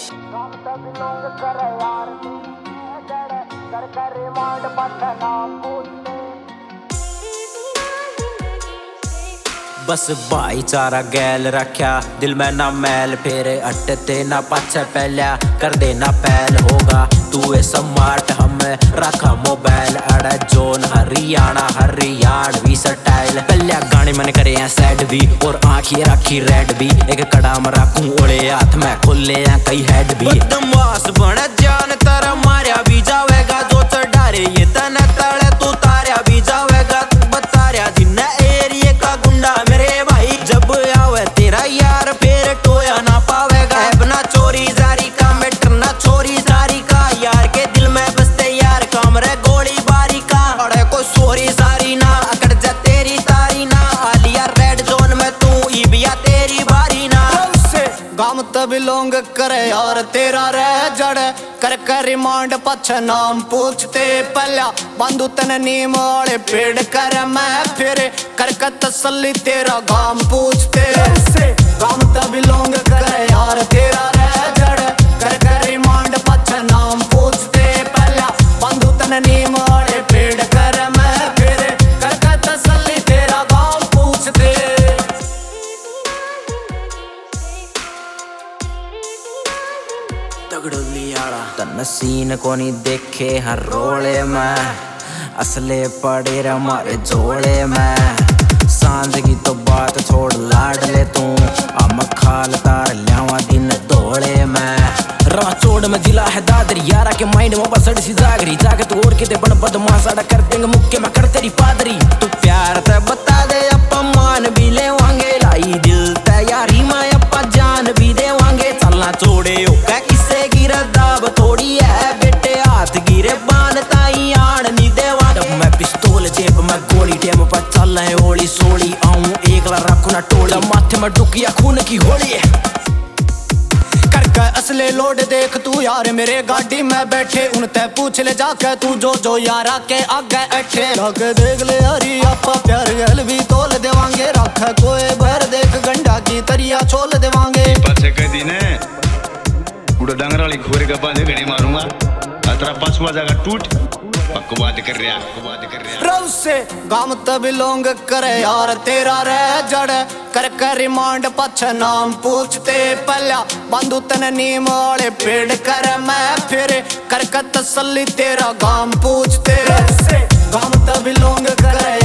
काम सब लोग करे यार जड़ कर कर रिमांड पता नाम पूछते बस भाईचारा गैल रख्या दिल में ना मैल फेरे अटते ना पाछे पहल्या कर देना पहल होगा तू ए स्मार्ट हम रखा मोबाइल अड़ा जोन हरियाणा भी स्टाइल पहल्या गाने मैंने करे हैं सैड भी और आँखी रखी रेड भी एक कड़ा में रखूं ओले हाथ में खुले हैं कई हेड भी बदमाश बने जान तारा मारिया भी जावेगा जो चढ़ारे ये तना तड़े तू तारिया भी जावेगा तू बता रहा जिन्ना एरिया का गुंडा मेरे भाई जब आवे तेरा यार फिर टोया ना पावेगा अपना चोरी जारी का मेटर ना चोरी जारी का यार के दिल में बसते यार काम रे गोली बारी का अड़े को चोरी जारी ना अकड़ जा तेरी तारी ना आलिया रेड जोन में तू ईबिया तेरी बारी ना गाम तब लोग करे यार तेरा रह जड़ कर कर रिमांड पछ नाम पूछते पहला बंधु तन नीम वाले पेड़ कर मैं फिर कर तसल्ली तेरा गाम पूछते गाम तब लोग करे यार तेरा रह जड़ कर कर रिमांड पछ नाम पूछते पहला बंधु तन नीम वाले पेड़ कर मैं फिर कर तसल्ली तेरा गाम पूछते तगड़ुलियाड़ा तन सीन को नहीं देखे हर रोले में असले पड़े रे मारे जोड़े में सांझ की तो बात छोड़ लाड ले तू हम खाल तार ल्यावा दिन दौड़े में राचोड़ में जिला है दादरी यारा के माइंड में बसड़ सी जागरी जाके तू और किते बन बदमाश आड़ा कर देंगे मुक्के में कर तेरी पादरी तू प्यार ते बता दे अपा मान भी ले वांगे लाई दिल ते यारी में अपा जान भी दे वांगे चलना छोड़े हो किसे गिरा दाब थोड़ी है बेटे हाथ गिरे बान ताई आड़ नी देवा जब मैं पिस्तौल जेब में गोली टेम पर चल है होली सोली आऊं एकला रखू ना टोली माथे में डुकिया खून की होली करके असले लोड देख तू यार मेरे गाड़ी में बैठे उनते पूछ ले जाके तू जो यारा के आगे अठे रख देख ले यारी आपा प्यार गल भी तोल देवांगे रख कोई भर देख गंडा की तरिया छोल देवांगे पाछे कह दी ने उड़ा डांगर वाली घोरे का बांधे घड़ी मारूंगा अतरा पांचवा जगह टूट बकवाद कर रहा रव से गाम तब लोग करे यार तेरा रह जड़ कर कर रिमांड पछ नाम पूछते पहला बंधु तन नीम वाले पेड़ कर मैं फिर कर तसल्ली तेरा गाम पूछते गाम तब लोग करे